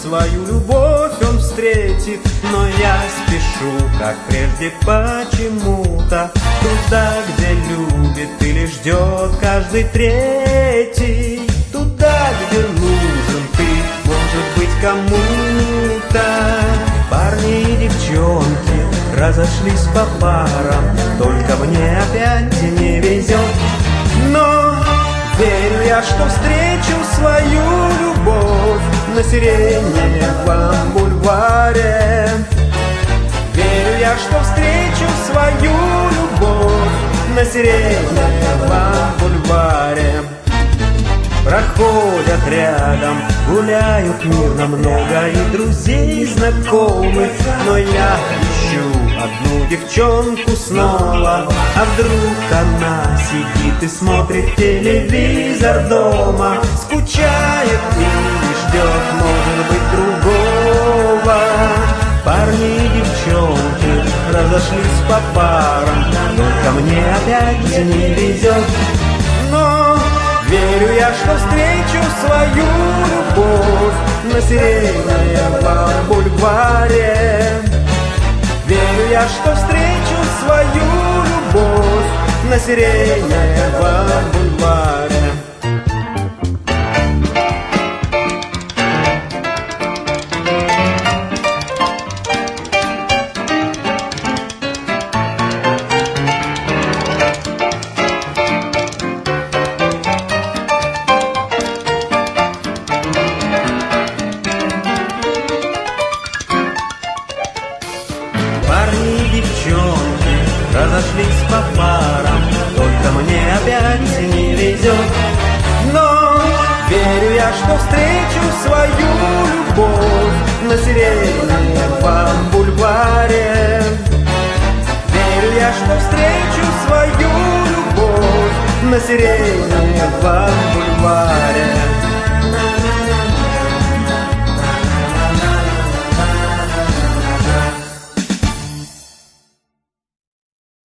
свою любовь он встретит. Но я спешу, как прежде, почему-то туда, где любит или ждет каждый третий. Туда, где нужен ты, может быть, кому-то. Парни и девчонки разошлись по парам, только мне опять не везет. Но верю я, что встречу свою любовь на Сиреневом бульваре. Верю я, что встречу свою любовь на Сиреневом бульваре. Проходят рядом, гуляют мирно много и друзей, и знакомых. Но я ищу одну девчонку снова. А вдруг она сидит и смотрит телевизор дома, скучает и ждет, может быть, другого. Парни и девчонки разошлись по парам, только мне опять не везет. Но верю я, что встречу свою любовь на Сиреневом бульваре. Верю я, что встречу свою любовь на Сиреневом бульваре. Парни и девчонки разошлись по парам, только мне опять не везет. Но верю я, что встречу свою любовь на Сиреневом бульваре. Верю я, что встречу свою любовь на Сиреневом бульваре.